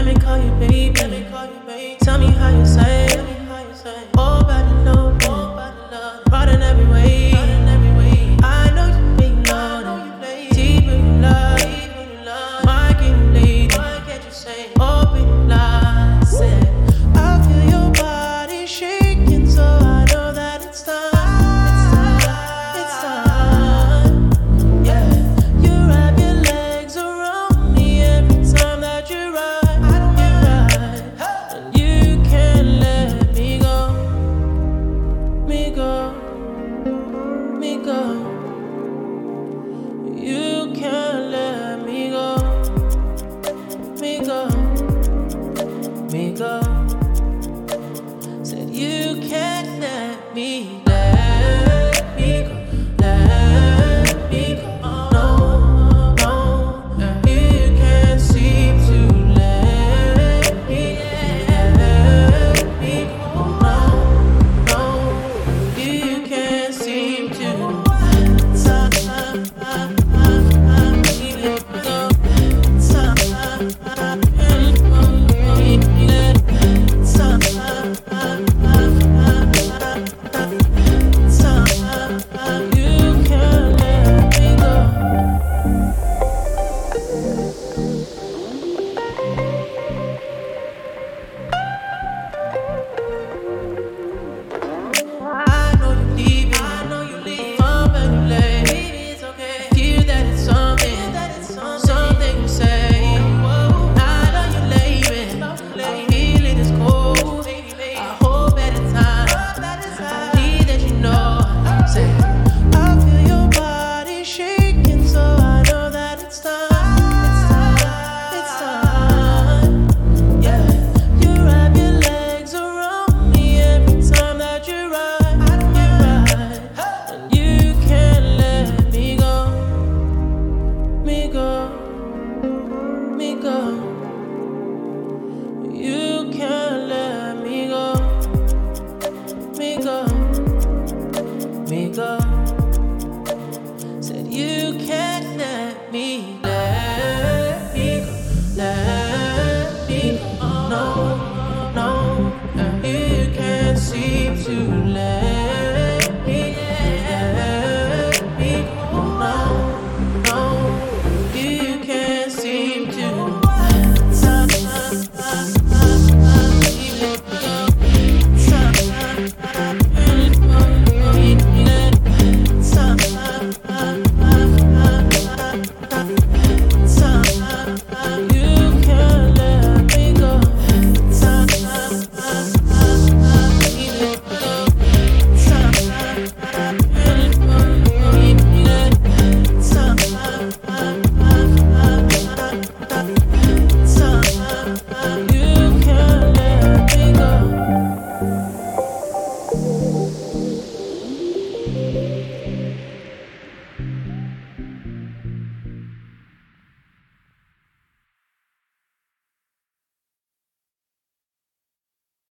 Let me call you baby. Tell me how you say. Oh, body love, right in every way. I know you been lonely, deep in your love. Why can't you leave? Open your eyes, said I feel your body shaking, so I know that it's time. It's time. Yeah, you wrap your legs around me every time that you ride. And you can't let me go, me go, me go. You can't let me go, me go, me go. Said you can't let me go, let me go. No, no, you can't seem to let me go. No, no, you can't seem to. Let me go.